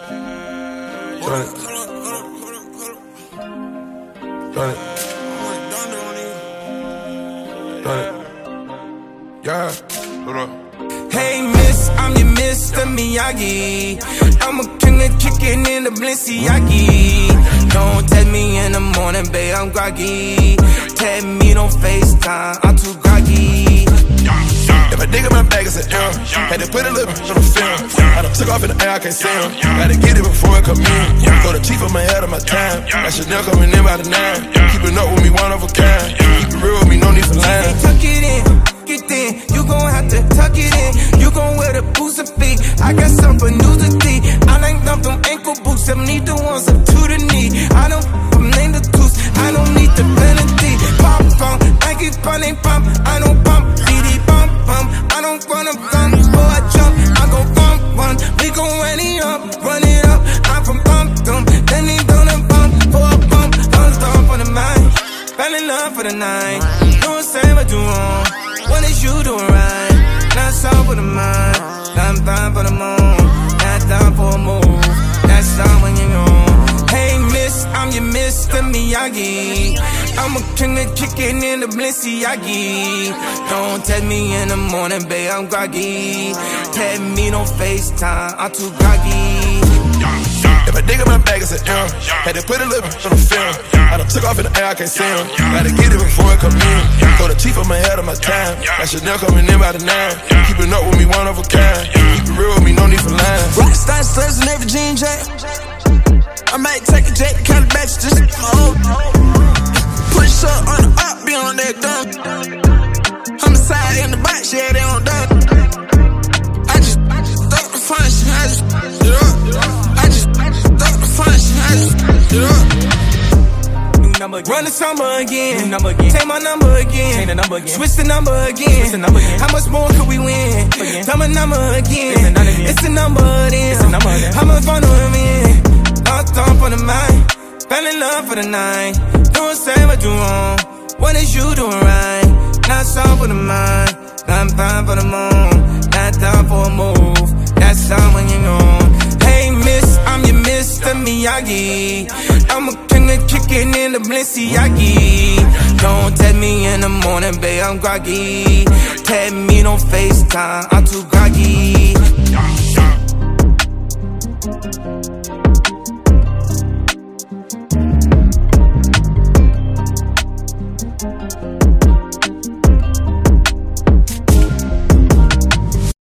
Run it. Run it. Run it. Yeah. Hold on. Hey miss, I'm your Mr. Miyagi. I'm a king of kicking in the Balenciaga. Don't text me in the morning, babe, I'm groggy. Text me, don't FaceTime, I'm too groggy. If I dig in my bag, it's an L. Had to put a little bit on the film. I done took off in the air, I can't see him. Gotta get it before it come in. Throw the chief on my head of my time. That Chanel coming in by the 9. Keeping up with me, one of a kind. Keep it real with me, no need for lying. Tuck it in, get in. You gon' have to tuck it in. You gon' wear the boots and feet. I got some for nudity. I like them ankle boots. Them need the ones up to the knee. I don't from name the tools. I don't need the penalty. Pop pump, I keep running pump. I don't pump, BD bump pump. I don't wanna bump, before I jump. I go bump one. We gon' run it up. I'm from pump them. Then they gonna bump for a bump. Don't stop for the mind. Fell in love for the night. Don't say what you want. What is you doing right? Not so for the mind. I'm fine for the moon. Not time for a move. That's time when you're gone. Hey miss, I'm your Mr. Miyagi. I'm a king of kicking in the Balenciaga. Don't text me in the morning, babe, I'm groggy. Text me, don't FaceTime, I'm too groggy. If I dig in my bag, it's an M. Had to put a little bit on the film. I done took off in the air, I can't see him. Gotta get it before it come in. Throw the chief on my head of my time. That Chanel coming in by the 9. Keeping up with me, one of a kind. Keep it real with me, no need for lying. Rockstar sluts in every jean jacket. I might take a jet, count the batch, just push up on the up, be on that dunk. Homicide in the box, yeah, they on dunk. I just duck the function, I just get up. I just duck the function, I just get up. Run the summer again. Take my number again. Switch the number again. How much more could we win? Tell my number again. It's the number then. How much fun do I mean? Lost on for the mind. Fell in love for the night. Don't say what you want. What is you doing right? Not so for the mind. I'm fine for the moon. Not time for a move. That's time when you're gone. Hey miss, I'm your Mr. Miyagi. I'm a king of kicking in the Balenciaga. Don't text me in the morning, babe, I'm groggy. Text me, don't FaceTime, I'm too groggy.